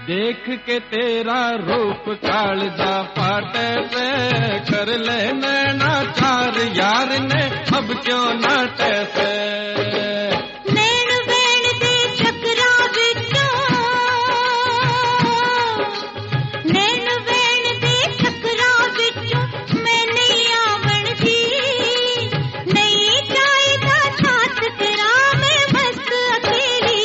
देख के तेरा रूप कालजा फाटे से कर ले नैना चार यार ने अब क्यों नाटे से नैन वैन दे चकरा विचों नैन वैन दे चकरा विचों मैं नहीं आवण दी नहीं चाहिदा साथ तेरा मैं बस अकेली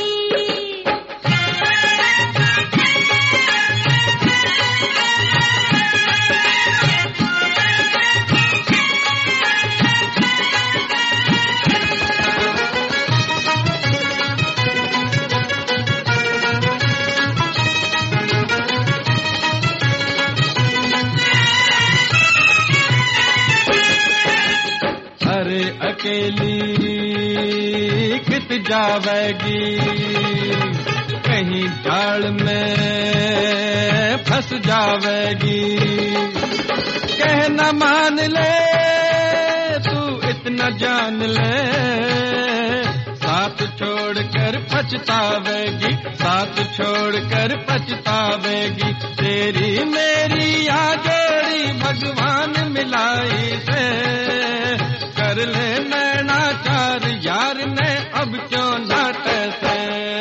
अरे अकेली कित जावेगी कहीं जाल में फंस जावेगी कहना मान ले तू इतना जान ले साथ छोड़कर पछतावेगी साथ छोड़कर पछतावेगी तेरी मेरी या जोड़ी भगवान मिलाई से कर ले नैना चार यार ने अब क्यों नाटे से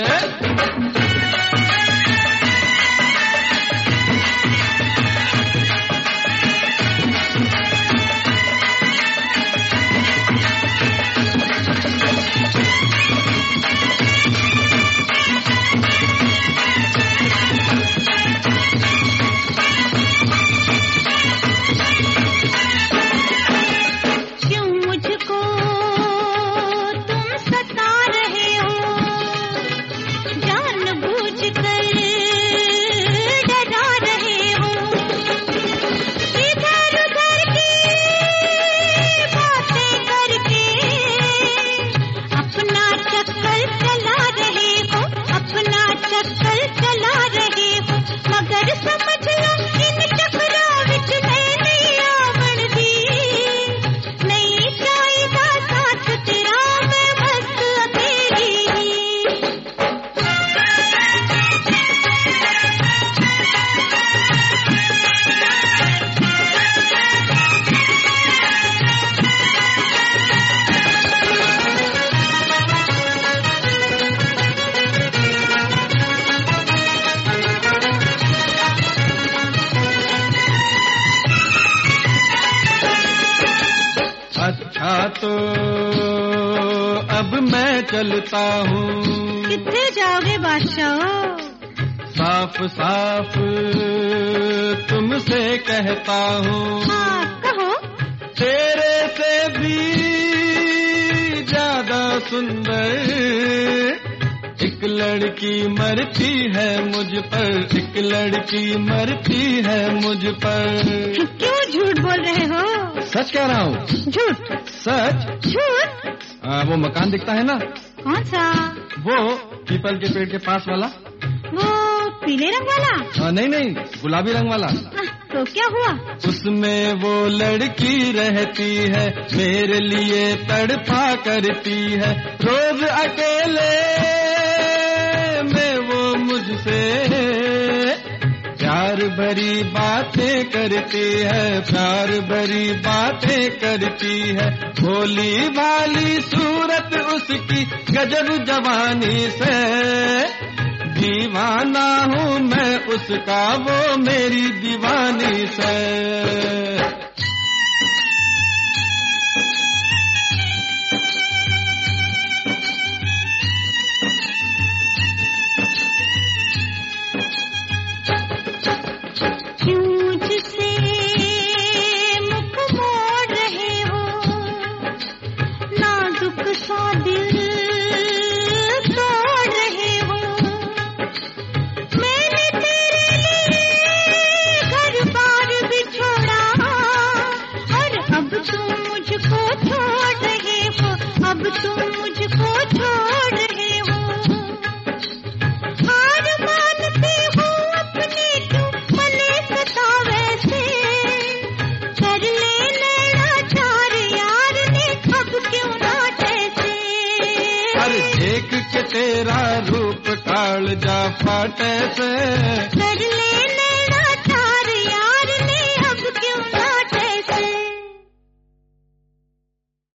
अच्छा तो अब मैं चलता हूँ किथे जाओगे बादशाह साफ साफ तुमसे कहता हूँ हाँ कहो तेरे से भी ज्यादा सुंदर एक लड़की मरती है मुझ पर एक लड़की मरती है मुझ पर क्यों झूठ बोल रहे हो सच कह रहा हूँ झूठ सच झूठ वो मकान दिखता है ना कौन सा वो पीपल के पेड़ के पास वाला वो पीले रंग वाला नहीं नहीं गुलाबी रंग वाला तो क्या हुआ उसमें वो लड़की रहती है मेरे लिए तड़पा करती है रोज अकेले में वो मुझसे प्यार भरी बातें करती है प्यार भरी बातें करती है भोली भाली सूरत उसकी गजब जवानी से दीवाना हूँ मैं उसका वो मेरी दीवानी से तेरा रूप रूप काल जा फाटे से। कर